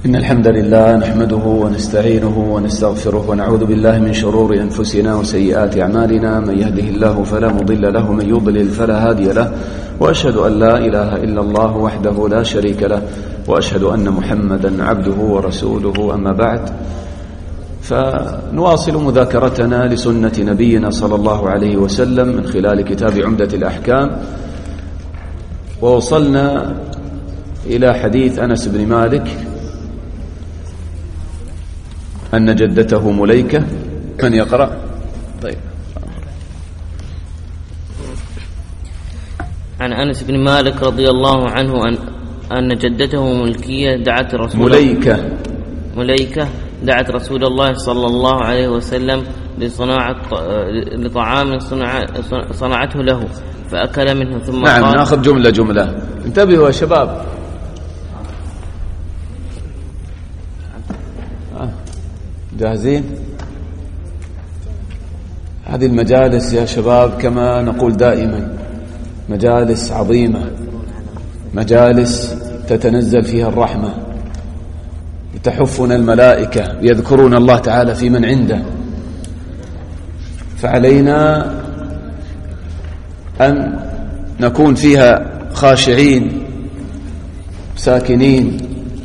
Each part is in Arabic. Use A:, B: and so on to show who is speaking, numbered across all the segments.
A: إن الحمد لله نحمده ونستعينه ونستغفره ونعوذ بالله من شرور أنفسنا وسيئات أعمالنا. من يهده الله فلا مضل له ومن يضلل فلا هادي له، وأشهد أن لا إله إلا الله وحده لا شريك له، وأشهد أن محمدا عبده ورسوله. أما بعد، فنواصل مذاكرتنا لسنة نبينا صلى الله عليه وسلم من خلال كتاب عمدة الأحكام، ووصلنا إلى حديث أنس بن مالك أن جدته مليكة. من يقرأ؟ طيب.
B: عن أنس بن مالك رضي الله عنه أن جدته ملكية دعت مليكة دعت رسول الله صلى الله عليه وسلم لطعام صنعته له فأكل منه ثم
A: نعم
B: قال.
A: ناخذ جملة. انتبهوا يا شباب، جاهزين؟ هذه المجالس يا شباب كما نقول دائما مجالس عظيمة، مجالس تتنزل فيها الرحمة، تحفنا الملائكة يذكرون الله تعالى في من عنده، فعلينا أن نكون فيها خاشعين ساكنين،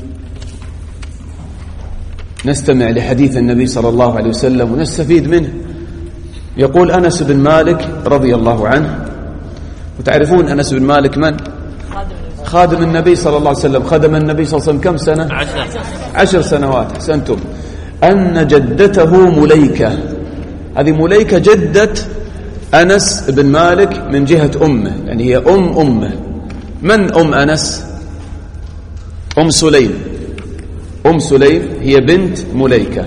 A: نستمع لحديث النبي صلى الله عليه وسلم ونستفيد منه. يقول أنس بن مالك رضي الله عنه، وتعرفون أنس بن مالك من؟ خادم النبي صلى الله عليه وسلم. خدم النبي صلى الله عليه وسلم كم سنة؟ 10 سنوات. أحسنتم. أن جدته مليكة، هذه مليكة جدة أنس بن مالك من جهة أمه، يعني هي أمه. من أم أنس؟ أم سليم. أم سليم هي بنت مليكة.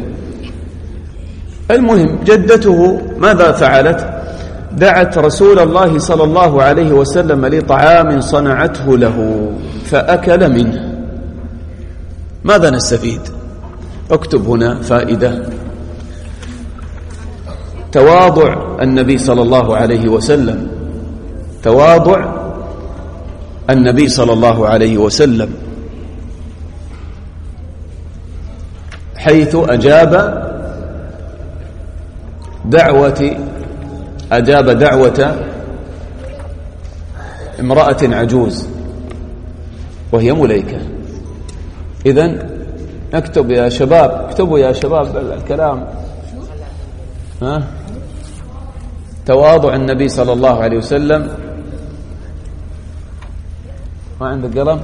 A: المهم جدته ماذا فعلت؟ دعت رسول الله صلى الله عليه وسلم لطعام صنعته له فأكل منه. ماذا نستفيد؟ اكتب هنا فائدة. تواضع النبي صلى الله عليه وسلم، تواضع النبي صلى الله عليه وسلم، حيث أجاب دعوة امرأة عجوز وهي مليكة. إذن اكتب يا شباب، اكتبوا يا شباب الكلام. تواضع النبي صلى الله عليه وسلم. ما عندك قلم؟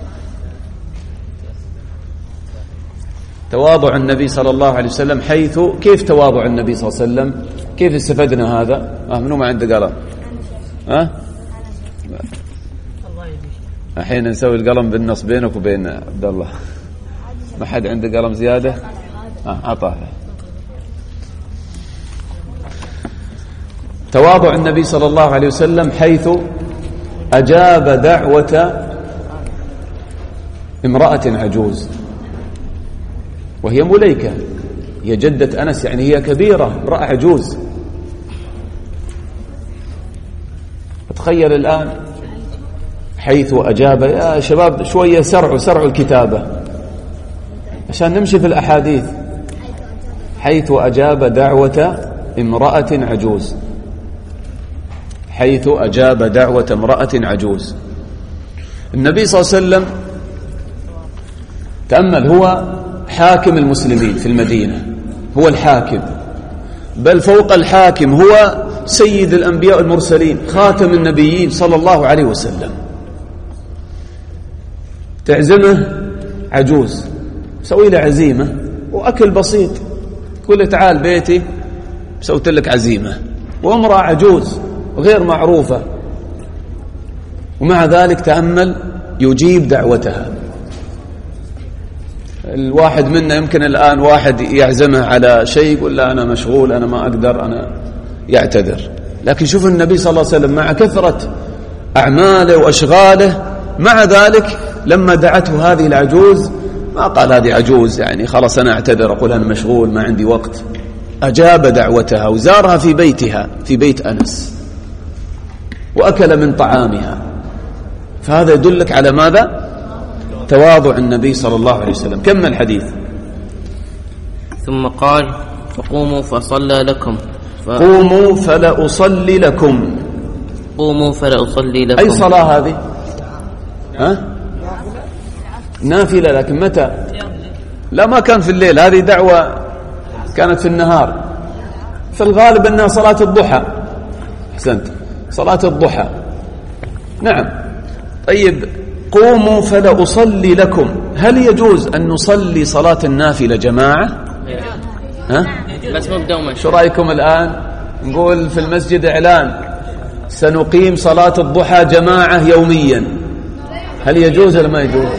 A: تواضع النبي صلى الله عليه وسلم، حيث كيف تواضع النبي صلى الله عليه وسلم؟ كيف استفدنا هذا؟ منو ما عنده قلم؟ الحين نسوي القلم بالنص بينك وبين عبد الله. ما حد عنده قلم زيادة؟ عطاه. تواضع النبي صلى الله عليه وسلم حيث أجاب دعوة امرأة عجوز وهي مليكة، هي جدة أنس، يعني هي كبيرة، امرأة عجوز. تخيل الآن حيث أجاب. يا شباب شوية سرعوا الكتابة عشان نمشي في الأحاديث. حيث أجاب دعوة امرأة عجوز، حيث أجاب دعوة امرأة عجوز. النبي صلى الله عليه وسلم تأمل، هو حاكم المسلمين في المدينة، هو الحاكم، بل فوق الحاكم هو سيد الأنبياء المرسلين، خاتم النبيين صلى الله عليه وسلم. تعزمه عجوز، سوي له عزيمة وأكل بسيط، قل تعال بيتي سويت لك عزيمة، وامرأة عجوز غير معروفة، ومع ذلك تأمل يجيب دعوتها. الواحد منا يمكن الآن واحد يعزمه على شيء يقول لا أنا مشغول، أنا ما أقدر، أنا يعتذر. لكن شوف النبي صلى الله عليه وسلم مع كثرة أعماله وأشغاله، مع ذلك لما دعته هذه العجوز ما قال هذه عجوز يعني خلاص أنا أعتذر، أقول أنا مشغول ما عندي وقت. أجاب دعوتها وزارها في بيتها، في بيت أنس، وأكل من طعامها. فهذا يدلك على ماذا؟ تواضع النبي صلى الله عليه وسلم. كمل الحديث.
B: ثم قال فقوموا فصلى لكم
A: قوموا فلأصلي لكم.
B: قوموا فلأصلي لكم.
A: أي صلاة هذه؟ نافلة، لكن متى؟ لا، ما كان في الليل، هذه دعوة كانت في النهار. في الغالب أنها صلاة الضحى. أحسنت، صلاة الضحى. نعم. طيب، قوموا فلأصلي لكم، هل يجوز أن نصلي صلاة النافلة جماعة؟
B: بس مبدأ.
A: شو رأيكم الآن؟ نقول في المسجد إعلان سنقيم صلاة الضحى جماعة يوميا، هل يجوز ولا ما يجوز؟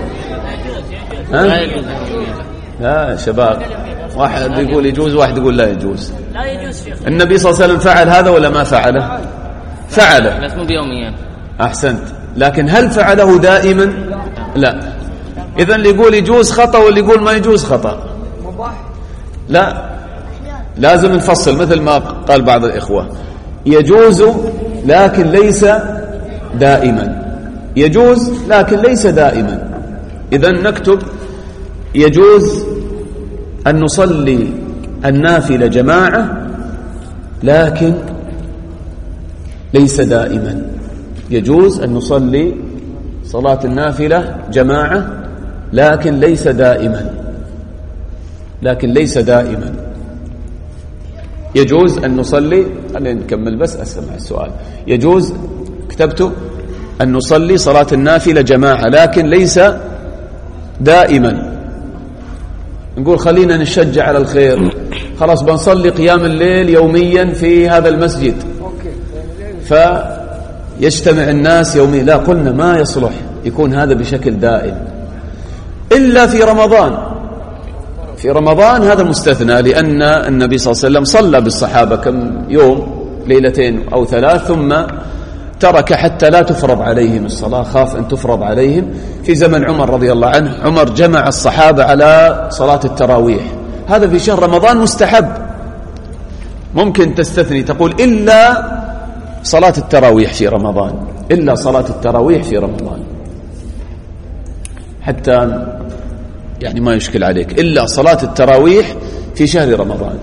A: لا شباب، واحد يقول يجوز، واحد يقول لا يجوز.
C: لا يجوز شيخ.
A: النبي صلى الله عليه وسلم فعل هذا ولا ما فعله؟ فعله،
B: بس مو بيوميا.
A: أحسنت، لكن هل فعله دائما؟ لا. إذن اللي يقول يجوز خطأ واللي يقول ما يجوز خطأ. لا، لازم نفصل مثل ما قال بعض الإخوة، يجوز لكن ليس دائما، يجوز لكن ليس دائما. إذن نكتب يجوز أن نصلي النافلة جماعة لكن ليس دائما. يجوز أن نصلي صلاة النافلة جماعة لكن ليس دائما، لكن ليس دائما. يجوز أن نصلي، خلينا نكمل بس أسمع السؤال. يجوز، كتبت أن نصلي صلاة النافلة جماعة لكن ليس دائما. نقول خلينا نشجع على الخير، خلاص بنصلي قيام الليل يوميا في هذا المسجد فيجتمع الناس يوميا. لا، قلنا ما يصلح يكون هذا بشكل دائم إلا في رمضان. في رمضان هذا مستثنى، لأن النبي صلى الله عليه وسلم صلى بالصحابة كم يوم، ليلتين أو ثلاث، ثم ترك حتى لا تفرض عليهم الصلاة، خاف أن تفرض عليهم. في زمن عمر رضي الله عنه، عمر جمع الصحابة على صلاة التراويح، هذا في شهر رمضان مستحب. ممكن تستثني تقول إلا صلاة التراويح في رمضان، إلا صلاة التراويح في رمضان، حتى يعني ما يشكل عليك، إلا صلاة التراويح في شهر رمضان.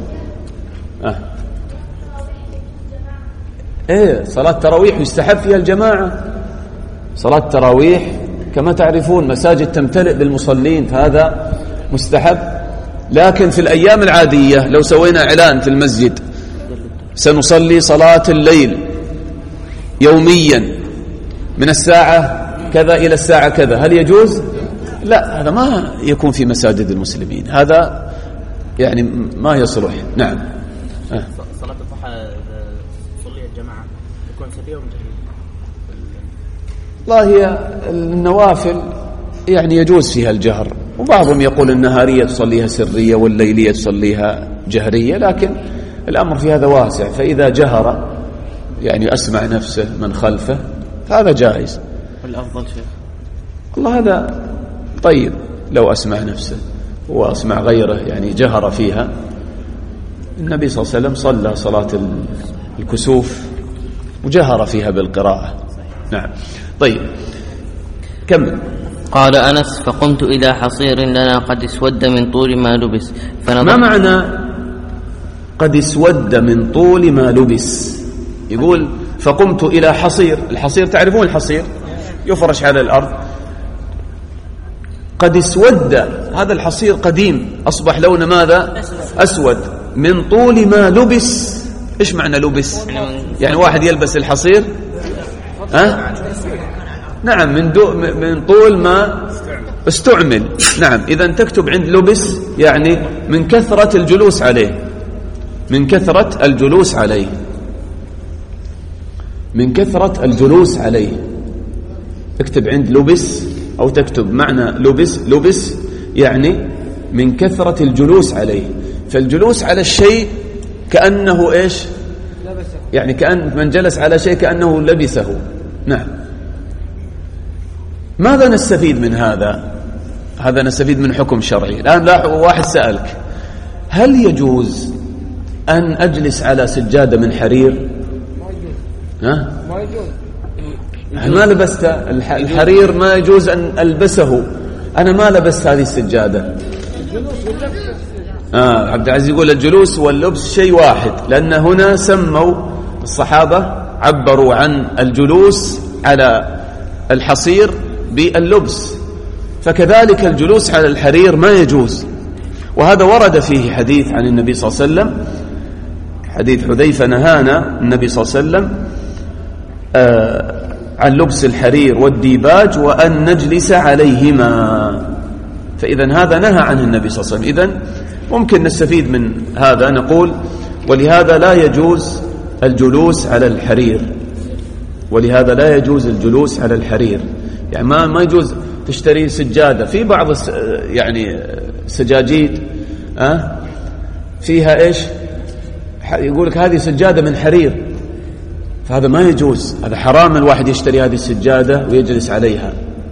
A: صلاة التراويح يستحب فيها الجماعة. صلاة التراويح كما تعرفون مساجد تمتلئ بالمصلين، فهذا مستحب. لكن في الأيام العادية لو سوينا إعلان في المسجد سنصلي صلاة الليل يوميا من الساعة كذا إلى الساعة كذا، هل يجوز؟ لا، هذا ما يكون في مساجد المسلمين، هذا يعني ما يصلح. نعم.
C: صلاة الضحى صلي الجماعة يكون سرية ومجهرية؟
A: والله هي النوافل يعني يجوز فيها الجهر، وبعضهم يقول النهارية تصليها سرية والليلية تصليها جهرية، لكن الأمر في هذا واسع. فإذا جهر يعني أسمع نفسه من خلفه فهذا جائز.
B: والأفضل شيخ
A: الله هذا طيب، لو أسمع نفسه وأسمع غيره يعني جهر فيها. النبي صلى الله عليه وسلم صلى صلاة الكسوف وجهر فيها بالقراءة. نعم. طيب كمل.
B: قال أنس فقمت إلى حصير لنا قد اسود من طول ما لبس
A: ما معنى قد اسود من طول ما لبس؟ يقول فقمت إلى حصير، الحصير تعرفون الحصير يفرش على الأرض، قد اسود هذا الحصير قديم أصبح لونه ماذا؟ أسود من طول ما لبس. إيش معنى لبس؟ يعني واحد يلبس الحصير نعم من طول ما استعمل. نعم. إذا تكتب عند لبس يعني من كثرة الجلوس عليه، من كثرة الجلوس عليه، من كثرة الجلوس عليه. اكتب عند لبس أو تكتب معنى لبس يعني من كثرة الجلوس عليه. فالجلوس على الشيء كأنه إيش؟ يعني كأن من جلس على شيء كأنه لبسه. نعم. ماذا نستفيد من هذا؟ هذا نستفيد من حكم شرعي. الآن لا واحد سألك هل يجوز أن أجلس على سجادة من حرير؟ ما يجوز. ما لبست الحرير ما يجوز أن ألبسه أنا ما لبست هذه السجادة. عبد العزيز يقول الجلوس واللبس شيء واحد، لأن هنا سموا الصحابة عبروا عن الجلوس على الحصير باللبس، فكذلك الجلوس على الحرير ما يجوز. وهذا ورد فيه حديث عن النبي صلى الله عليه وسلم، حديث حذيفة نهانا النبي صلى الله عليه وسلم عن لبس الحرير والديباج وأن نجلس عليهما، فإذا هذا نهى عنه النبي صلى الله عليه وسلم. إذن ممكن نستفيد من هذا نقول ولهذا لا يجوز الجلوس على الحرير، ولهذا لا يجوز الجلوس على الحرير. يعني ما يجوز تشتري سجادة في بعض يعني سجاجيد فيها إيش، يقولك هذه سجادة من حرير، فهذا ما يجوز، هذا حرام الواحد يشتري هذه السجادة ويجلس عليها.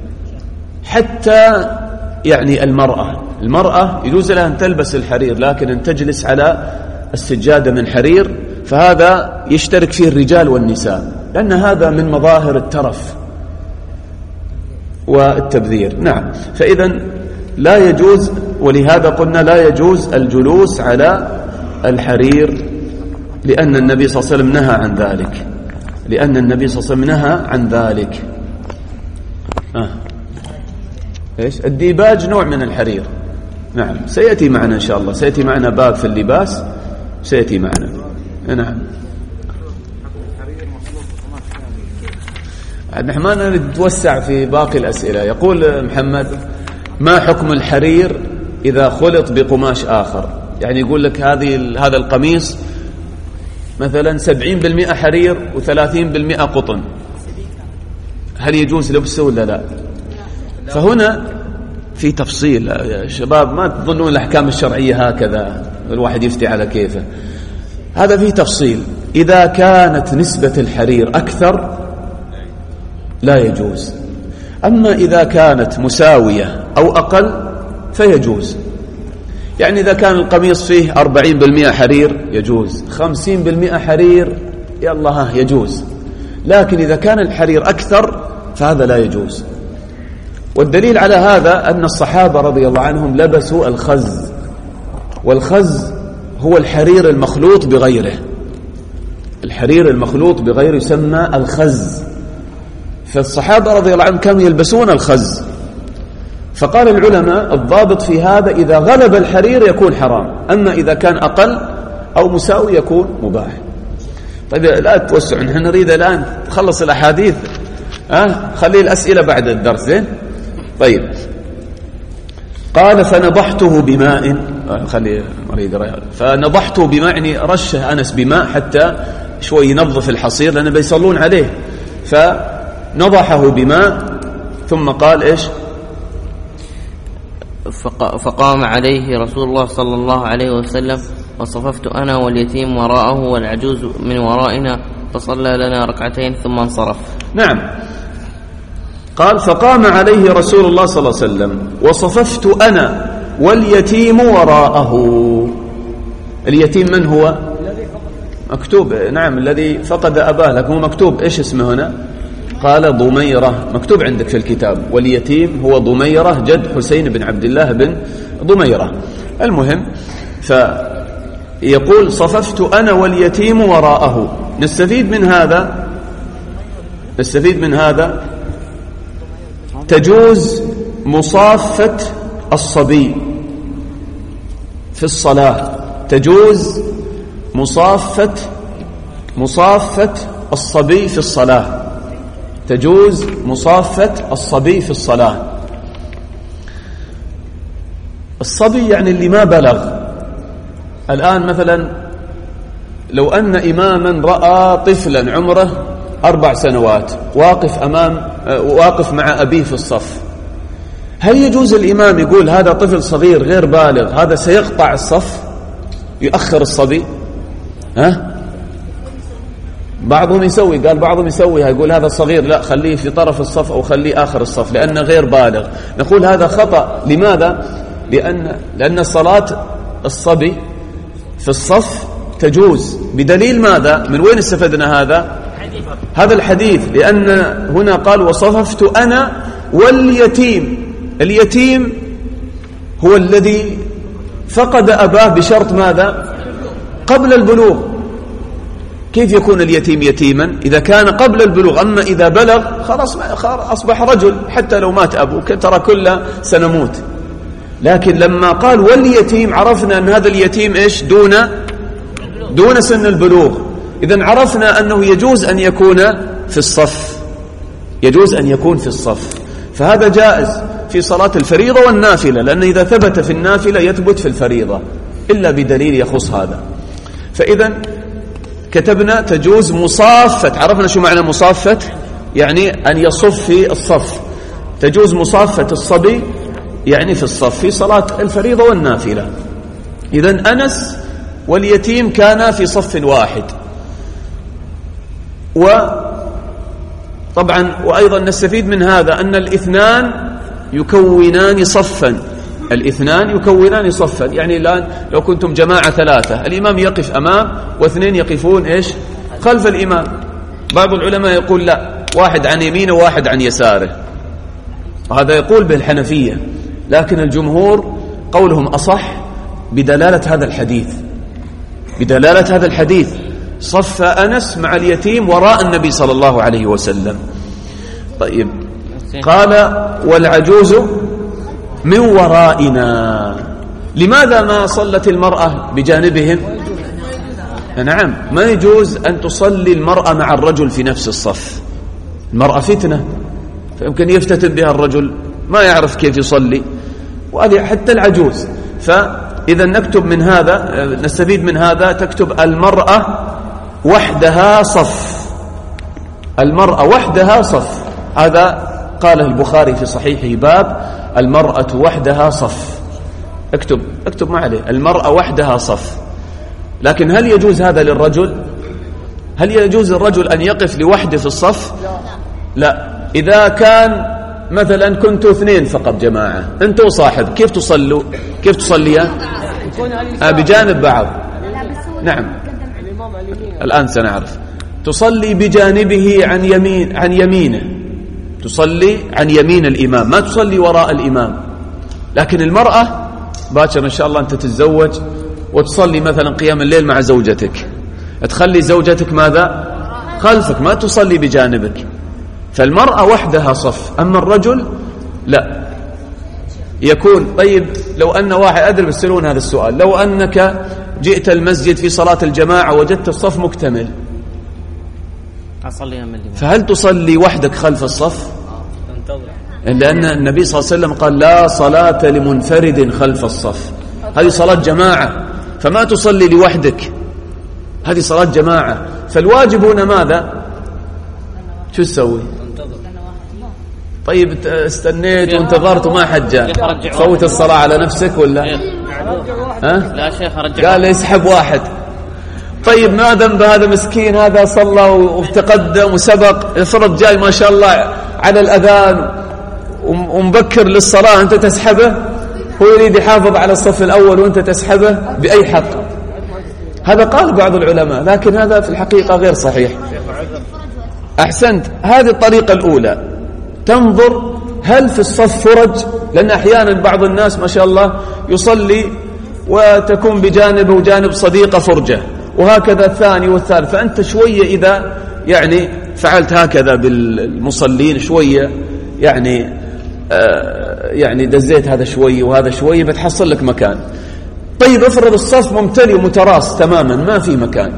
A: حتى يعني المرأة يجوز لها أن تلبس الحرير، لكن أن تجلس على السجادة من حرير فهذا يشترك فيه الرجال والنساء، لأن هذا من مظاهر الترف والتبذير. نعم، فإذا لا يجوز، ولهذا قلنا لا يجوز الجلوس على الحرير، لأن النبي صلى الله عليه وسلم نهى عن ذلك، لأن النبي صلى الله عليه وسلم نهى عن ذلك. إيش الديباج نوع من الحرير. نعم، سيأتي معنا إن شاء الله، سيأتي معنا باب في اللباس سيأتي معنا. نعم، نحن ما نريد نتوسع في باقي الأسئلة. يقول محمد: ما حكم الحرير إذا خلط بقماش آخر؟ يعني يقول لك هذا القميص مثلا 70% حرير و30% قطن، هل يجوز لبسه ولا لا؟ فهنا في تفصيل يا شباب، ما تظنون الأحكام الشرعية هكذا الواحد يفتي على كيفه، هذا فيه تفصيل. إذا كانت نسبة الحرير أكثر لا يجوز، أما إذا كانت مساوية أو أقل فيجوز. يعني إذا كان القميص فيه 40% حرير يجوز، 50% حرير يلا يجوز، لكن إذا كان الحرير أكثر فهذا لا يجوز. والدليل على هذا أن الصحابة رضي الله عنهم لبسوا الخز، والخز هو الحرير المخلوط بغيره، الحرير المخلوط بغيره يسمى الخز، فالصحابة رضي الله عنهم كانوا يلبسون الخز. فقال العلماء الضابط في هذا إذا غلب الحرير يكون حرام، أما إذا كان أقل أو مساوي يكون مباح. طيب لا توسع، نحن نريد الآن تخلص الأحاديث، خلي الأسئلة بعد الدرس زين. طيب، قال فنضحته بماء، خلي مريض فنضحته بماء، يعني رشه أنس بماء حتى شوي ينظف الحصير لأنه بيصلون عليه، فنضحه بماء ثم قال إيش؟
B: فقام عليه رسول الله صلى الله عليه وسلم وصففت أنا واليتيم وراءه والعجوز من ورائنا فصلى لنا ركعتين ثم انصرف.
A: نعم، قال فقام عليه رسول الله صلى الله عليه وسلم وصففت أنا واليتيم وراءه. اليتيم من هو؟ مكتوب، نعم، الذي فقد أباه، لكن هو مكتوب إيش اسمه هنا؟ قال ضميرة، مكتوب عندك في الكتاب، واليتيم هو ضميرة جد حسين بن عبد الله بن ضميرة. المهم، فيقول صففت أنا واليتيم وراءه. نستفيد من هذا تجوز مصافة الصبي في الصلاة، تجوز مصافة الصبي في الصلاة، تجوز مصافة الصبي في الصلاة. الصبي يعني اللي ما بلغ. الآن مثلا لو أن إماما رأى طفلا عمره 4 سنوات واقف مع أبيه في الصف، هل يجوز الإمام يقول هذا طفل صغير غير بالغ هذا سيقطع الصف يؤخر الصبي؟ بعضهم يسويها، يقول هذا صغير لا خليه في طرف الصف أو خليه آخر الصف لأنه غير بالغ. نقول هذا خطأ. لماذا؟ لأن صلاة الصبي في الصف تجوز. بدليل ماذا؟ من وين استفدنا هذا الحديث؟ لأن هنا قال وصففت أنا واليتيم، اليتيم هو الذي فقد أباه بشرط ماذا؟ قبل البلوغ. كيف يكون اليتيم يتيما إذا كان قبل البلوغ؟ أما إذا بلغ خلاص أصبح رجل، حتى لو مات أبوه ترى كل سنموت. لكن لما قال واليتيم عرفنا أن هذا اليتيم إيش؟ دون سن البلوغ. إذن عرفنا أنه يجوز أن يكون في الصف، يجوز أن يكون في الصف. فهذا جائز في صلاة الفريضة والنافلة، لأن إذا ثبت في النافلة يثبت في الفريضة إلا بدليل يخص هذا. فإذا كتبنا تجوز مصافة. عرفنا شو معنى مصافة؟ يعني أن يصف في الصف. تجوز مصافة الصبي يعني في الصف في صلاة الفريضة والنافلة. إذن أنس واليتيم كانا في صف واحد. وطبعا وأيضا نستفيد من هذا أن الاثنان يكونان صفا. الاثنان يكونان صفا، يعني الآن لو كنتم جماعة ثلاثة الإمام يقف أمام واثنين يقفون إيش؟ خلف الإمام. بعض العلماء يقول لا، واحد عن يمينه وواحد عن يساره، وهذا يقول بالحنفية، لكن الجمهور قولهم أصح بدلالة هذا الحديث. بدلالة هذا الحديث صف أنس مع اليتيم وراء النبي صلى الله عليه وسلم. طيب قال والعجوز من ورائنا. لماذا ما صلت المرأة بجانبهم؟ نعم، ما يجوز أن تصلي المرأة مع الرجل في نفس الصف. المرأة فتنة، فيمكن يفتتن بها الرجل ما يعرف كيف يصلي، وهذه حتى العجوز. فإذا نكتب من هذا، نستفيد من هذا، تكتب المرأة وحدها صف. المرأة وحدها صف. هذا قاله البخاري في صحيحه باب المرأة وحدها صف. اكتب ما عليه، المرأة وحدها صف. لكن هل يجوز هذا للرجل؟ هل يجوز الرجل أن يقف لوحده في الصف؟ لا. إذا كان مثلا كنتوا اثنين فقط جماعة، أنت وصاحب، كيف تصلوا؟ كيف تصليان؟ بجانب بعض. نعم الآن سنعرف. تصلي بجانبه عن يمينه، تصلي عن يمين الإمام، ما تصلي وراء الإمام. لكن المرأة باكر إن شاء الله أنت تتزوج وتصلي مثلا قيام الليل مع زوجتك، تخلي زوجتك ماذا؟ خلفك، ما تصلي بجانبك. فالمرأة وحدها صف، أما الرجل لا يكون. طيب لو أن واحد، أدري بيسألون هذا السؤال، لو أنك جئت المسجد في صلاة الجماعة وجدت الصف مكتمل، فهل تصلي وحدك خلف الصف؟ لأن النبي صلى الله عليه وسلم قال لا صلاة لمنفرد خلف الصف. هذه صلاة جماعة، فما تصلي لوحدك، هذه صلاة جماعة. فالواجب هنا ماذا؟ شو تسوي؟ طيب استنيت وانتظرت وما حد جاء، فوت الصلاة على نفسك ولا؟
B: لا شيخ أرجع.
A: قال يسحب واحد. طيب ما ذنب هذا مسكين، هذا صلى وتقدم وسبق، فرض جاي ما شاء الله على الأذان ومبكر للصلاة، أنت تسحبه؟ هو يريد يحافظ على الصف الأول وأنت تسحبه بأي حق؟ هذا قال بعض العلماء، لكن هذا في الحقيقة غير صحيح. أحسنت. هذه الطريقة الأولى، تنظر هل في الصف فرج، لأن أحيانا بعض الناس ما شاء الله يصلي وتكون بجانب وجانب صديقة فرجة، وهكذا الثاني والثالث. فأنت شوية إذا يعني فعلت هكذا بالمصلين شوية، يعني دزيت هذا شوية وهذا شوية، بتحصل لك مكان. طيب افرض الصف ممتلئ ومتراص تماما ما في مكان،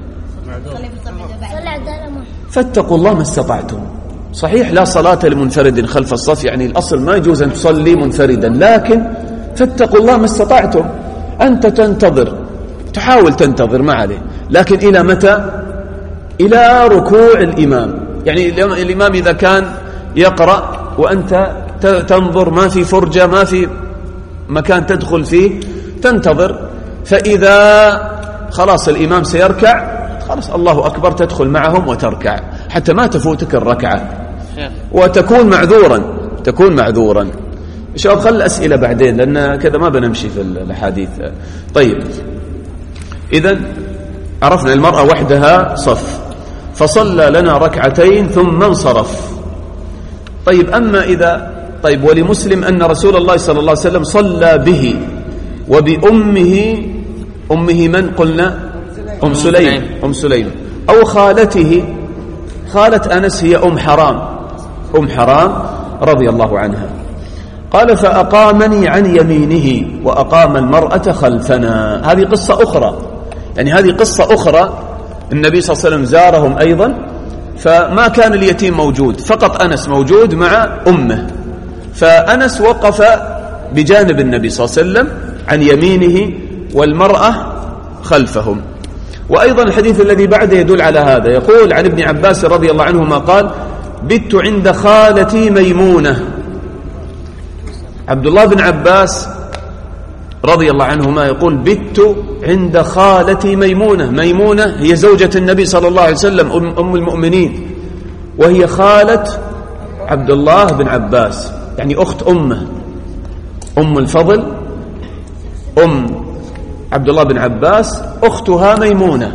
A: فاتقوا الله ما استطعتم. صحيح لا صلاة لمنفرد خلف الصف، يعني الأصل ما يجوز أن تصلي منفردا، لكن فاتقوا الله ما استطعتم. أنت تنتظر، تحاول تنتظر ما عليه، لكن إلى متى؟ إلى ركوع الإمام. يعني الإمام إذا كان يقرأ وأنت تنظر ما في فرجة، ما في مكان تدخل فيه، تنتظر. فإذا خلاص الإمام سيركع، خلاص الله أكبر، تدخل معهم وتركع حتى ما تفوتك الركعة وتكون معذورا. شباب خل الأسئلة بعدين، لأن كذا ما بنمشي في الحديث. طيب إذن عرفنا المرأة وحدها صف، فصلى لنا ركعتين ثم انصرف. طيب أما إذا طيب ولمسلم أن رسول الله صلى الله عليه وسلم صلى به وبأمه. أمه من قلنا؟ أم سليم أو خالته. خالة أنس هي أم حرام رضي الله عنها. قال فأقامني عن يمينه وأقام المرأة خلفنا. هذه قصة أخرى، يعني هذه قصة أخرى. النبي صلى الله عليه وسلم زارهم أيضا، فما كان اليتيم موجود، فقط أنس موجود مع أمه، فأنس وقف بجانب النبي صلى الله عليه وسلم عن يمينه والمرأة خلفهم. وأيضا الحديث الذي بعده يدل على هذا. يقول عن ابن عباس رضي الله عنهما قال بت عند خالتي ميمونة. عبد الله بن عباس رضي الله عنهما يقول بت عند خالتي ميمونة. ميمونة هي زوجة النبي صلى الله عليه وسلم، أم المؤمنين، وهي خالة عبد الله بن عباس، يعني أخت أمه، أم الفضل، أم عبد الله بن عباس، أختها ميمونة.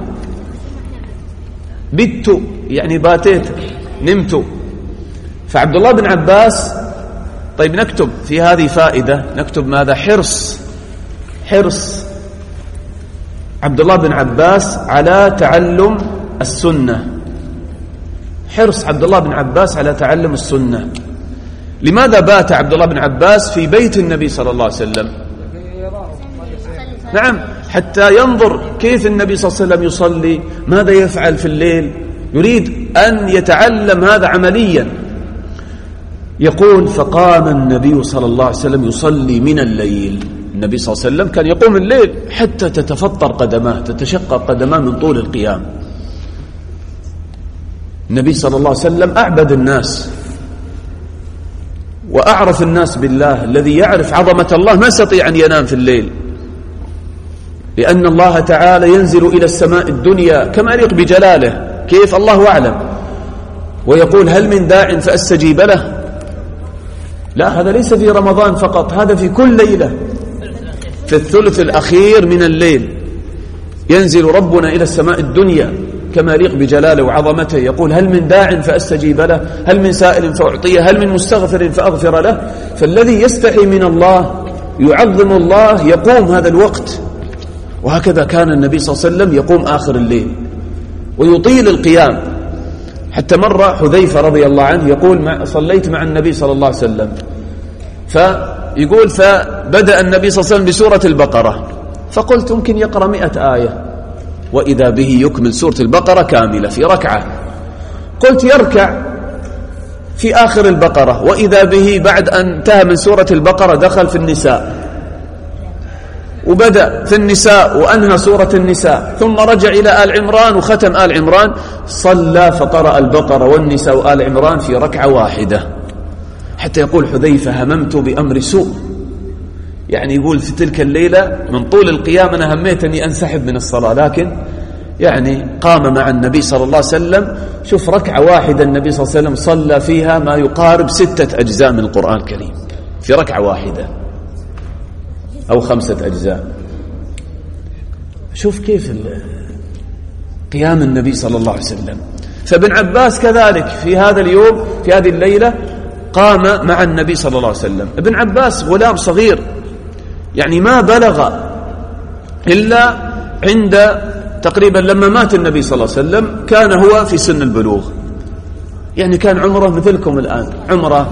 A: بت يعني باتيت، نمت. فعبد الله بن عباس، طيب نكتب في هذه فائدة، نكتب ماذا؟ حرص عبد الله بن عباس على تعلم السنة. حرص عبد الله بن عباس على تعلم السنة. لماذا بات عبد الله بن عباس في بيت النبي صلى الله عليه وسلم؟ نعم، حتى ينظر كيف النبي صلى الله عليه وسلم يصلي، ماذا يفعل في الليل، يريد أن يتعلم هذا عمليا. يقول فقام النبي صلى الله عليه وسلم يصلي من الليل. النبي صلى الله عليه وسلم كان يقوم الليل حتى تتفطر قدماه، تتشقق قدماه من طول القيام. النبي صلى الله عليه وسلم أعبد الناس وأعرف الناس بالله. الذي يعرف عظمة الله ما يستطيع أن ينام في الليل، لأن الله تعالى ينزل إلى السماء الدنيا كما يليق بجلاله، كيف الله أعلم، ويقول هل من داع فأستجيب له. لا، هذا ليس في رمضان فقط، هذا في كل ليلة. في الثلث الأخير من الليل ينزل ربنا إلى السماء الدنيا كما يليق بجلاله وعظمته، يقول هل من داع فأستجيب له، هل من سائل فأعطيه، هل من مستغفر فأغفر له. فالذي يستحي من الله يعظم الله يقوم هذا الوقت. وهكذا كان النبي صلى الله عليه وسلم يقوم آخر الليل ويطيل القيام. حتى مرة حذيفة رضي الله عنه يقول صليت مع النبي صلى الله عليه وسلم، فيقول فبدأ النبي صلى الله عليه وسلم بسورة البقرة، فقلت ممكن يقرأ 100 آية، وإذا به يكمل سورة البقرة كاملة في ركعة. قلت يركع في آخر البقرة، وإذا به بعد أن انتهى من سورة البقرة دخل في النساء، وبدأ في النساء وأنهى سورة النساء، ثم رجع إلى آل عمران وختم آل عمران. صلى فقرأ البقرة والنساء وآل عمران في ركعة واحدة. حتى يقول حذيفة هممت بأمر سوء، يعني يقول في تلك الليلة من طول القيام أنا هميت أني أنسحب من الصلاة، لكن يعني قام مع النبي صلى الله عليه وسلم. شوف ركعة واحدة النبي صلى الله عليه وسلم صلى فيها ما يقارب 6 أجزاء من القرآن الكريم في ركعة واحدة أو 5 أجزاء. شوف كيف قيام النبي صلى الله عليه وسلم. فابن عباس كذلك في هذا اليوم في هذه الليلة قام مع النبي صلى الله عليه وسلم. ابن عباس غلام صغير، يعني ما بلغ إلا عند تقريبا لما مات النبي صلى الله عليه وسلم كان هو في سن البلوغ، يعني كان عمره مثلكم الآن، عمره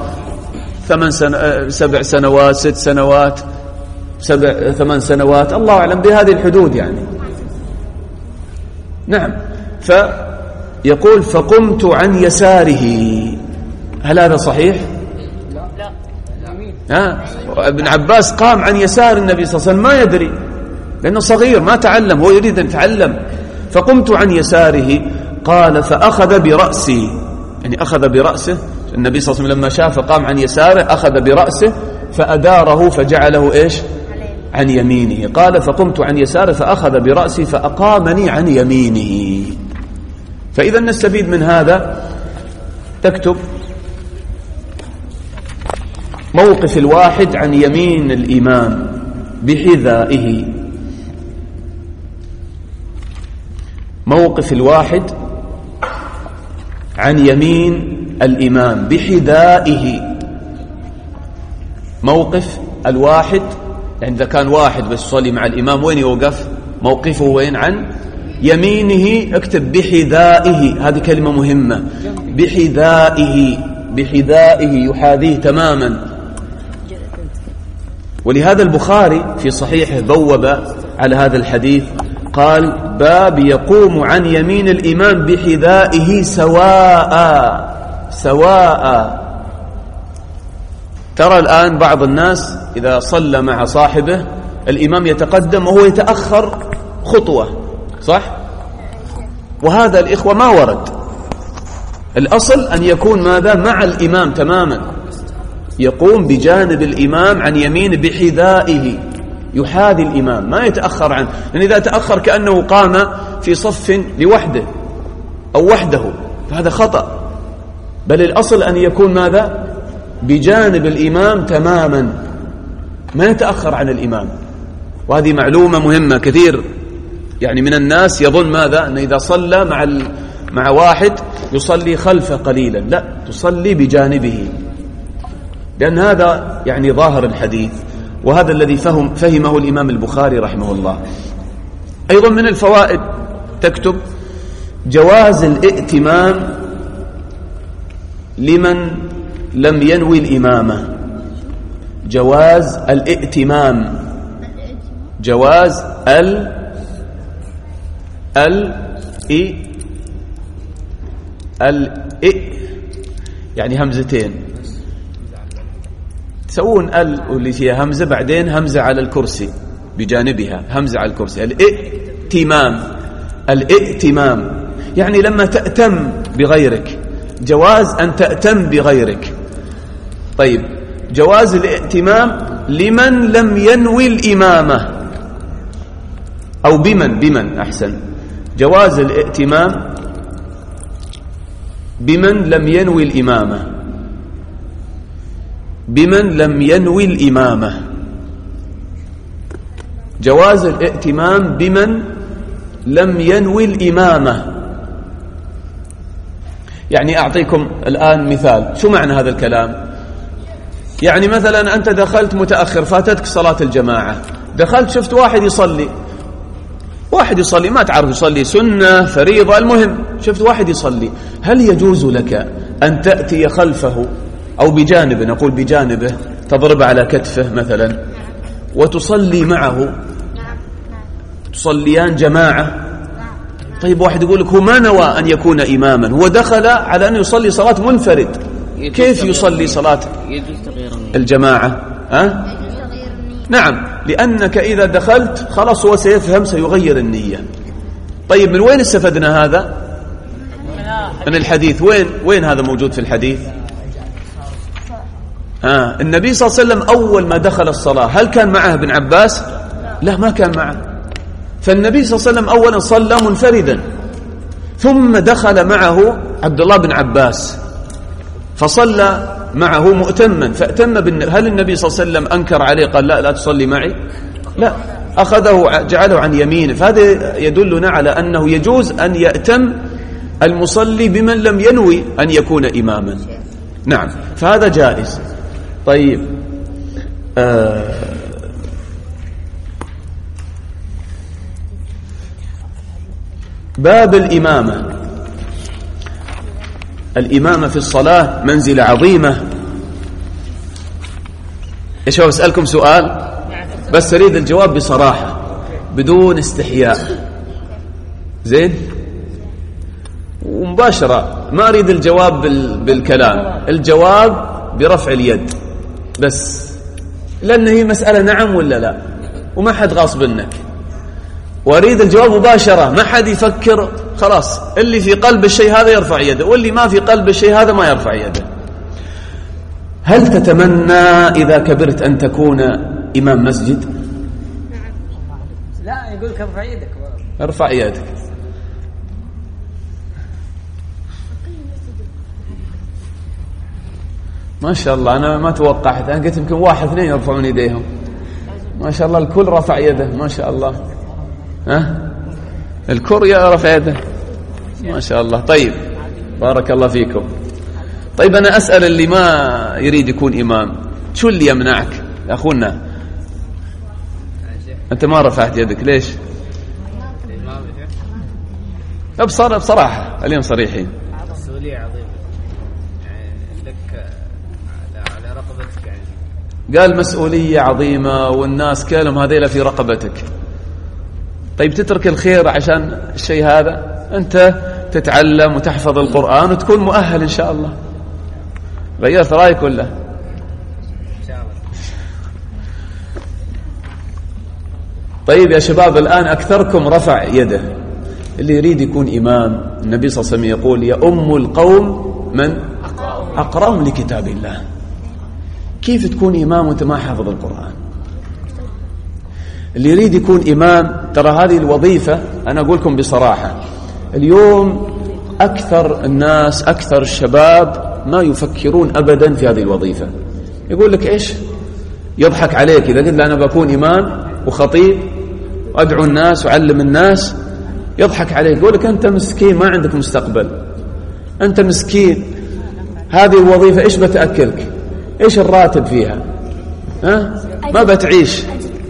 A: 7 سنوات 6 سنوات 8 سنوات، الله أعلم بهذه الحدود يعني. نعم. فيقول فقمت عن يساره. هل هذا صحيح؟ لا. ابن عباس قام عن يسار النبي صلى الله عليه وسلم، ما يدري لأنه صغير ما تعلم، هو يريد أن يتعلم. فقمت عن يساره. قال فأخذ برأسي، يعني أخذ برأسه النبي صلى الله عليه وسلم لما شاف قام عن يساره أخذ برأسه فأداره فجعله إيش؟ عن يمينه. قال فقمت عن يساره فأخذ برأسي فأقامني عن يمينه. فإذا نستفيد من هذا، تكتب موقف الواحد عن يمين الإمام بحذائه. موقف الواحد عن يمين الإمام بحذائه. موقف الواحد، يعني إذا كان واحد بس يصلي مع الإمام وين يوقف؟ موقفه وين؟ عن يمينه. اكتب بحذائه، هذه كلمة مهمة، بحذائه، بحذائه يحاذيه تماما. ولهذا البخاري في صحيحه بوب على هذا الحديث، قال باب يقوم عن يمين الإمام بحذائه سواء سواء. ترى الآن بعض الناس إذا صلى مع صاحبه الإمام يتقدم وهو يتأخر خطوة، صح؟ وهذا الإخوة ما ورد. الأصل أن يكون ماذا؟ مع الإمام تماما، يقوم بجانب الإمام عن يمين بحذائه، يحاذي الإمام، ما يتأخر عنه، لأن إذا تأخر كأنه قام في صف لوحده أو وحده، فهذا خطأ. بل الأصل أن يكون ماذا؟ بجانب الإمام تماما، ما يتأخر عن الإمام. وهذه معلومة مهمة. كثير يعني من الناس يظن ماذا؟ أن إذا صلى مع واحد يصلي خلفه قليلا، لا، تصلي بجانبه، لأن هذا يعني ظاهر الحديث، وهذا الذي فهمه الإمام البخاري رحمه الله. أيضا من الفوائد تكتب جواز الائتمام لمن لم ينوي الإمامة. جواز الائتمام، جواز يعني همزتين، تسوون واللي فيها همزة بعدين همزة على الكرسي بجانبها، همزة على الكرسي. الائتمام يعني لما تأتم بغيرك، جواز أن تأتم بغيرك. طيب، جواز الائتمام لمن لم ينوي الإمامة، أو بمن أحسن، جواز الائتمام بمن لم ينوي الإمامة، بمن لم ينوي الإمامة، جواز الائتمام بمن لم ينوي الإمامة. يعني أعطيكم الآن مثال. شو معنى هذا الكلام؟ يعني مثلا أنت دخلت متأخر، فاتتك صلاة الجماعة، دخلت شفت واحد يصلي ما تعرف يصلي سنة فريضة، المهم شفت واحد يصلي، هل يجوز لك أن تأتي خلفه أو بجانبه، نقول بجانبه، تضرب على كتفه مثلا وتصلي معه، تصليان جماعة؟ طيب واحد يقول لك هو ما نوى أن يكون إماما، هو دخل على أن يصلي صلاة منفرد، كيف يصلي صلاة الجماعة؟ نعم، لأنك إذا دخلت خلاص هو سيفهم، سيغير النية. طيب من وين استفدنا هذا؟ من الحديث. وين هذا موجود في الحديث؟ النبي صلى الله عليه وسلم أول ما دخل الصلاة هل كان معه ابن عباس؟ لا، ما كان معه. فالنبي صلى الله عليه وسلم أولا صلى منفردا، ثم دخل معه عبد الله بن عباس فصلى معه مؤتما، فأتم هل النبي صلى الله عليه وسلم أنكر عليه قال لا تصلي معي؟ لا، أخذه جعله عن يمينه. فهذا يدلنا على أنه يجوز أن يأتم المصلي بمن لم ينوي أن يكون إماما. نعم، فهذا جائز. طيب، باب الإمامة. الإمامة في الصلاة منزلة عظيمة. إيش هو؟ أسألكم سؤال بس أريد الجواب بصراحة بدون استحياء، زين؟ ومباشرة، ما أريد الجواب بالكلام، الجواب برفع اليد بس، لأن هي مسألة نعم ولا لا، وما حد غاصب منك. وأريد الجواب مباشرة، ما حد يفكر، خلاص اللي في قلب الشيء هذا يرفع يده، واللي ما في قلب الشيء هذا ما يرفع يده. هل تتمنى إذا كبرت أن تكون إمام مسجد؟
D: لا، يقولك ارفع يدك.
A: ارفع يدك. ما شاء الله، أنا ما توقعت، أنا قلت يمكن 1 2 يرفعون يديهم، ما شاء الله الكل رفع يده، ما شاء الله. الكل رفع يده، ما شاء الله. طيب، بارك الله فيكم. طيب، أنا أسأل اللي ما يريد يكون إمام، شو اللي يمنعك يا أخونا؟ أنت ما رفعت يدك ليش؟ بصراحة اليوم صريحين.
C: مسؤولية عظيمة يعني لك على رقبتك يعني.
A: قال مسؤولية عظيمة والناس كلهم هذيلا في رقبتك. طيب تترك الخير عشان الشيء هذا؟ أنت تتعلم وتحفظ القرآن وتكون مؤهل إن شاء الله. غيرت رأيك ولا؟
C: إن شاء الله.
A: طيب يا شباب الآن أكثركم رفع يده. اللي يريد يكون إمام، النبي صلى الله عليه وسلم يقول يؤم القوم من أقرأهم لكتاب الله. كيف تكون إمام وأنت ما حافظ القرآن؟ اللي يريد يكون إمام، ترى هذه الوظيفة أنا أقول لكم بصراحة، اليوم أكثر الناس أكثر الشباب ما يفكرون أبدا في هذه الوظيفة. يقول لك إيش؟ يضحك عليك إذا قلت له أنا بكون إمام وخطيب وأدعو الناس وأعلم الناس، يضحك عليك يقول لك أنت مسكين ما عندك مستقبل، أنت مسكين، هذه الوظيفة إيش بتأكلك؟ إيش الراتب فيها؟ ما بتعيش.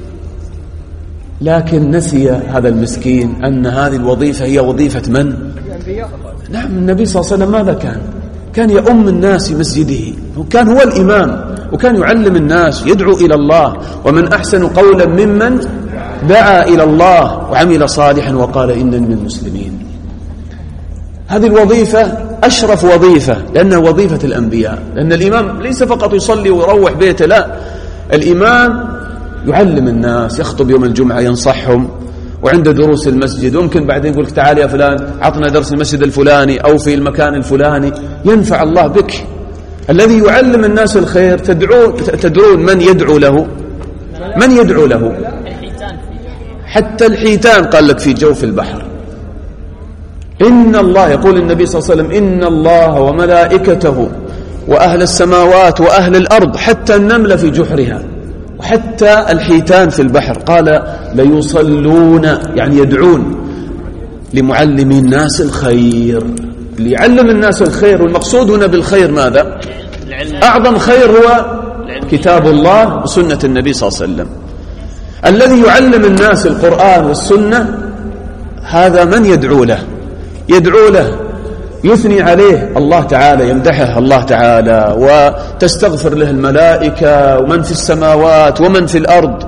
A: لكن نسي هذا المسكين أن هذه الوظيفة هي وظيفة من؟ نعم، النبي صلى الله عليه وسلم ماذا كان يؤم الناس في مسجده، وكان هو الإمام، وكان يعلم الناس، يدعو إلى الله. ومن أحسن قولا ممن دعا إلى الله وعمل صالحا وقال إنني من المسلمين. هذه الوظيفة أشرف وظيفة لأنها وظيفة الأنبياء، لأن الإمام ليس فقط يصلي ويروح بيته، لا، الإمام يعلم الناس، يخطب يوم الجمعة ينصحهم، وعنده دروس المسجد، وممكن بعدين يقول لك تعال يا فلان عطنا درس المسجد الفلاني أو في المكان الفلاني، ينفع الله بك. الذي يعلم الناس الخير تدرون من يدعو له؟ من يدعو له؟ حتى الحيتان قال لك في جوف البحر. إن الله، يقول النبي صلى الله عليه وسلم إن الله وملائكته وأهل السماوات وأهل الأرض حتى النملة في جحرها وحتى الحيتان في البحر، قال ليصلون، يعني يدعون لمعلم الناس الخير، ليعلم الناس الخير. والمقصود هنا بالخير ماذا؟ أعظم خير هو كتاب الله وسنة النبي صلى الله عليه وسلم. الذي يعلم الناس القرآن والسنة هذا من يدعو له؟ يدعو له، يثني عليه الله تعالى، يمدحه الله تعالى، وتستغفر له الملائكة ومن في السماوات ومن في الأرض.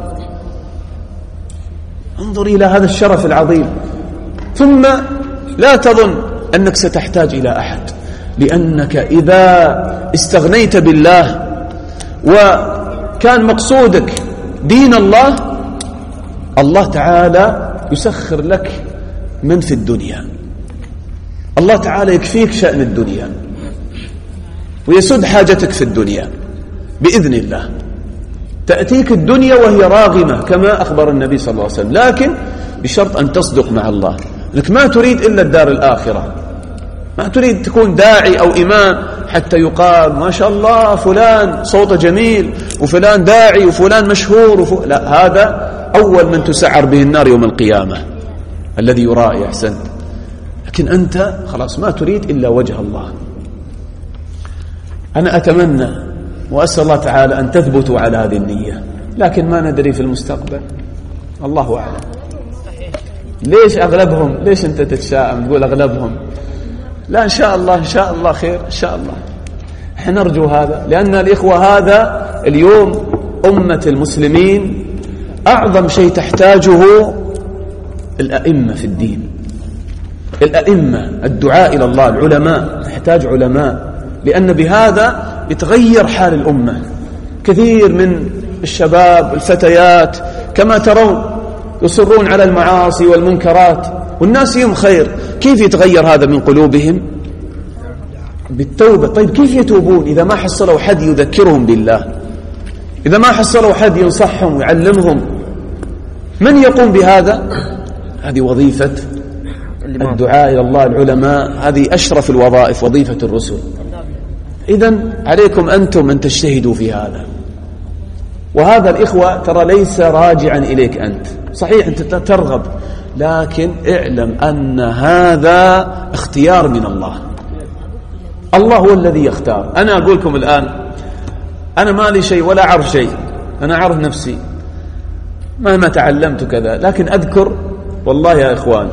A: انظر إلى هذا الشرف العظيم. ثم لا تظن أنك ستحتاج إلى أحد، لأنك إذا استغنيت بالله وكان مقصودك دين الله، الله تعالى يسخر لك من في الدنيا. الله تعالى يكفيك شأن الدنيا ويسد حاجتك في الدنيا بإذن الله. تأتيك الدنيا وهي راغمة كما أخبر النبي صلى الله عليه وسلم، لكن بشرط أن تصدق مع الله، لك ما تريد إلا الدار الآخرة، ما تريد تكون داعي أو إمام حتى يقال ما شاء الله فلان صوته جميل وفلان داعي وفلان مشهور لا، هذا أول من تسعر به النار يوم القيامة، الذي يرائي. أحسنت. لكن أنت خلاص ما تريد إلا وجه الله. أنا أتمنى وأسأل الله تعالى أن تثبتوا على هذه النية، لكن ما ندري في المستقبل، الله أعلم. ليش أغلبهم؟ ليش أنت تتشائم تقول أغلبهم؟ لا، إن شاء الله إن شاء الله خير إن شاء الله. احنا نرجو هذا، لأن الإخوة هذا اليوم أمة المسلمين أعظم شيء تحتاجه الأئمة في الدين، الأئمة، الدعاء إلى الله، العلماء، تحتاج علماء، لأن بهذا يتغير حال الأمة. كثير من الشباب الفتيات كما ترون يصرون على المعاصي والمنكرات والناس فيهم خير، كيف يتغير هذا من قلوبهم؟ بالتوبة. طيب كيف يتوبون إذا ما حصلوا حد يذكرهم بالله، إذا ما حصلوا حد ينصحهم ويعلمهم؟ من يقوم بهذا؟ هذه وظيفة الدعاء إلى الله، العلماء، هذه أشرف الوظائف، وظيفة الرسل. إذن عليكم أنتم أن تجتهدوا في هذا. وهذا الإخوة ترى ليس راجعا إليك أنت، صحيح أنت ترغب، لكن اعلم أن هذا اختيار من الله. الله هو الذي يختار. أنا أقول لكم الآن أنا ما لي شيء ولا أعرف شيء، أنا أعرف نفسي مهما تعلمت كذا. لكن أذكر والله يا إخوان،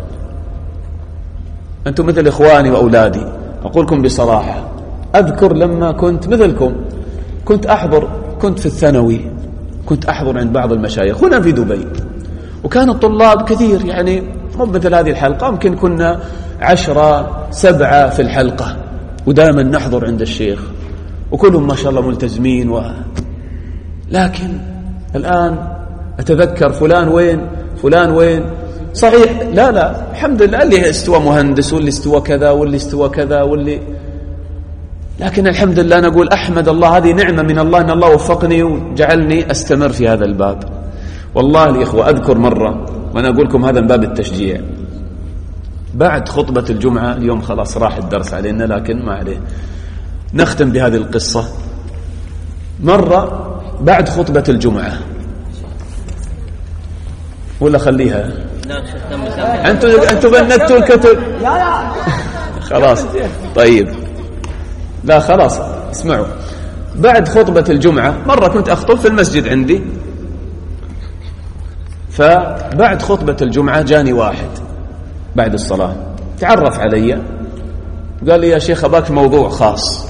A: أنتم مثل إخواني وأولادي، أقول لكم بصراحة، أذكر لما كنت مثلكم كنت في الثانوي، كنت أحضر عند بعض المشايخ هنا في دبي، وكان الطلاب كثير، يعني مو مثل هذه الحلقة، يمكن كنا 10 7 في الحلقة، ودائما نحضر عند الشيخ وكلهم ما شاء الله ملتزمين لكن الآن أتذكر فلان وين فلان وين. صحيح لا الحمد لله، اللي استوى مهندس واللي استوى كذا واللي استوى كذا لكن الحمد لله أنا أقول أحمد الله، هذه نعمة من الله أن الله وفقني وجعلني أستمر في هذا الباب. والله الإخوة أذكر مرة، وأنا أقول لكم هذا من باب التشجيع، بعد خطبة الجمعة، اليوم خلاص راح الدرس علينا لكن ما عليه، نختم بهذه القصة. مرة بعد خطبة الجمعة، ولا خليها أنتوا بندتوا الكتب خلاص طيب، لا خلاص اسمعوا. بعد خطبة الجمعة مرة كنت أخطب في المسجد عندي، فبعد خطبة الجمعة جاني واحد بعد الصلاة، تعرف علي، قال لي يا شيخ أباك في موضوع خاص،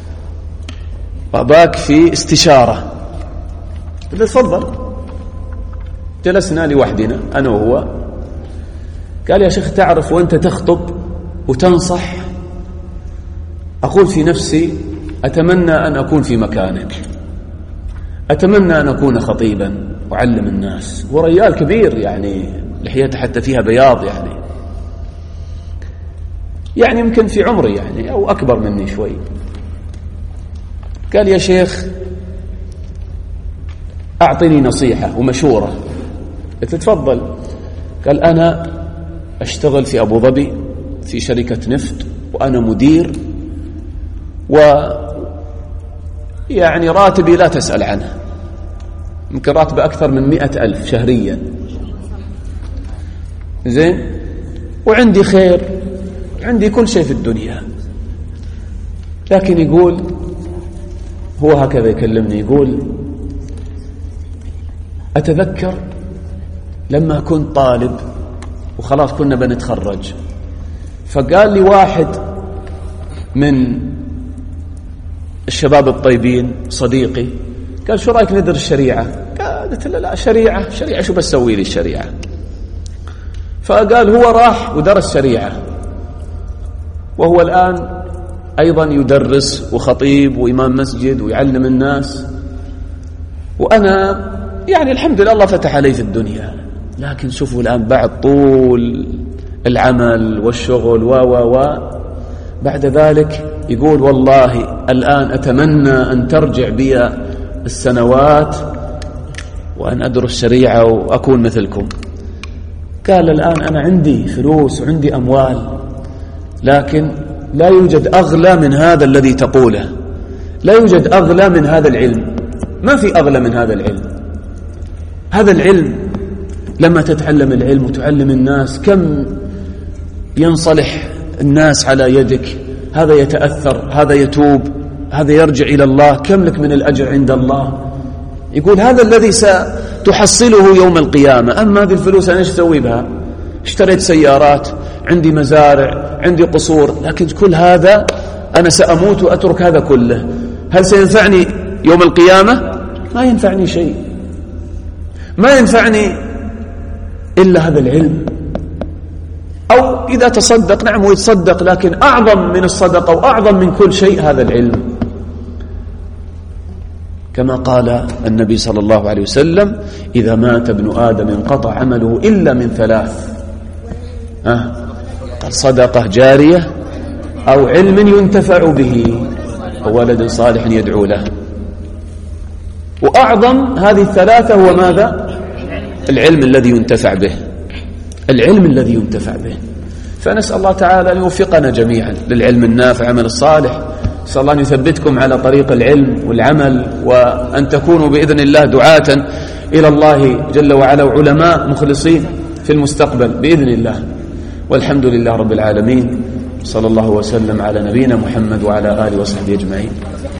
A: أباك في استشارة. قلت له تفضل. جلسنا لوحدنا أنا وهو، قال يا شيخ تعرف وأنت تخطب وتنصح، أقول في نفسي أتمنى أن أكون في مكانك، أتمنى أن أكون خطيبا وأعلم الناس. ورجال كبير يعني لحيته حتى فيها بياض، يعني يمكن في عمري يعني أو أكبر مني شوي. قال يا شيخ أعطني نصيحة ومشورة. قلت تفضل. قال أنا أشتغل في أبو ظبي في شركة نفط، وأنا مدير، ويعني راتبي لا تسأل عنه، يمكن راتب أكثر من 100,000 شهريا، زين، وعندي خير، عندي كل شيء في الدنيا. لكن يقول هو هكذا يكلمني، يقول أتذكر لما كنت طالب وخلاص كنا بنتخرج، فقال لي واحد من الشباب الطيبين صديقي، قال شو رأيك ندرس الشريعة؟ قلت له لا، شريعة شو بسوي لي الشريعة؟ فقال هو راح ودرس شريعة، وهو الآن أيضا يدرس وخطيب وإمام مسجد ويعلم الناس، وأنا يعني الحمد لله الله فتح علي في الدنيا. لكن شوفوا الآن بعد طول العمل والشغل بعد ذلك يقول والله الآن أتمنى أن ترجع بي السنوات وأن أدرس شريعة وأكون مثلكم. قال الآن أنا عندي فلوس وعندي أموال، لكن لا يوجد أغلى من هذا الذي تقوله، لا يوجد أغلى من هذا العلم، ما في أغلى من هذا العلم. هذا العلم لما تتعلم العلم وتعلم الناس، كم ينصلح الناس على يدك، هذا يتأثر، هذا يتوب، هذا يرجع إلى الله، كم لك من الأجر عند الله. يقول هذا الذي ستحصله يوم القيامة. أما هذه الفلوس أنا ايش أسوي بها؟ اشتريت سيارات، عندي مزارع، عندي قصور، لكن كل هذا أنا سأموت وأترك هذا كله، هل سينفعني يوم القيامة؟ ما ينفعني شيء، ما ينفعني إلا هذا العلم. أو إذا تصدق، نعم ويتصدق، لكن أعظم من الصدقة وأعظم من كل شيء هذا العلم. كما قال النبي صلى الله عليه وسلم إذا مات ابن آدم انقطع عمله إلا من 3، قال صدقة جارية أو علم ينتفع به أو ولد صالح يدعو له. وأعظم هذه ال3 هو ماذا؟ العلم الذي ينتفع به، العلم الذي ينتفع به. فنسأل الله تعالى أن يوفقنا جميعا للعلم النافع عمل الصالح. نسأل الله أن يثبتكم على طريق العلم والعمل، وأن تكونوا بإذن الله دعاة إلى الله جل وعلا وعلماء مخلصين في المستقبل بإذن الله. والحمد لله رب العالمين، صلى الله وسلم على نبينا محمد وعلى آله وصحبه أجمعين.